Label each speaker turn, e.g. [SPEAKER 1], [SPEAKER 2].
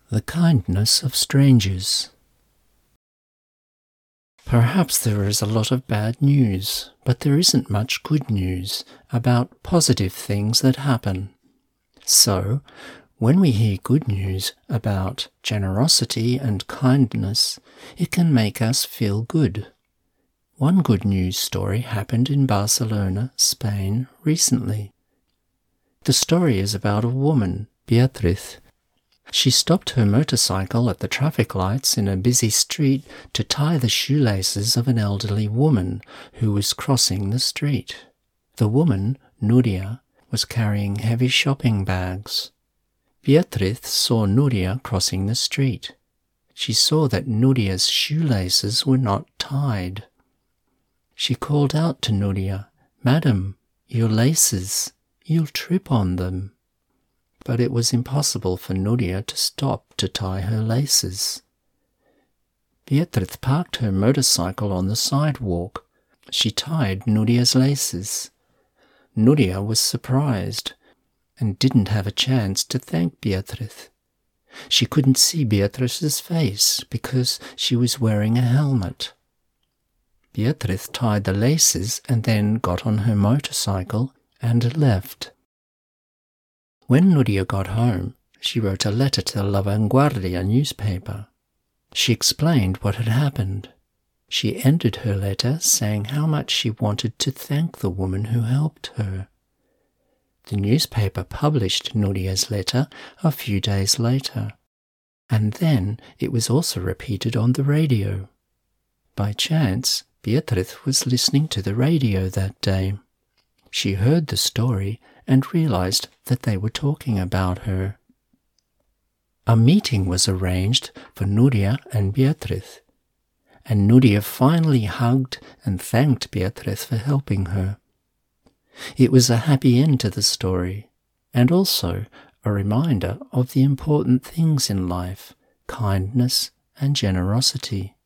[SPEAKER 1] The kindness of strangers. Perhaps there is a lot of bad news, but there isn't much good news about positive things that happen. So, when we hear good news about generosity and kindness, it can make us feel good. One good news story happened in Barcelona, Spain, recently. The story is about a woman, Beatriz. She stopped her motorcycle at the traffic lights in a busy street to tie the shoelaces of an elderly woman who was crossing the street. The woman, Nuria, was carrying heavy shopping bags. Beatriz saw Nuria crossing the street. She saw that Nuria's shoelaces were not tied. She called out to Nuria, "Madam, your laces, you'll trip on them." But it was impossible for Nuria to stop to tie her laces. Beatriz parked her motorcycle on the sidewalk. She tied Nuria's laces. Nuria was surprised and didn't have a chance to thank Beatriz. She couldn't see Beatriz's face because she was wearing a helmet. Beatriz tied the laces and then got on her motorcycle and left. When Nuria got home, she wrote a letter to La Vanguardia newspaper. She explained what had happened. She ended her letter saying how much she wanted to thank the woman who helped her. The newspaper published Nuria's letter a few days later, and then it was also repeated on the radio. By chance, Beatriz was listening to the radio that day. She heard the story and realized that they were talking about her. A meeting was arranged for Nuria and Beatriz, and Nuria finally hugged and thanked Beatriz for helping her. It was a happy end to the story, and also a reminder of the important things in life, kindness and generosity.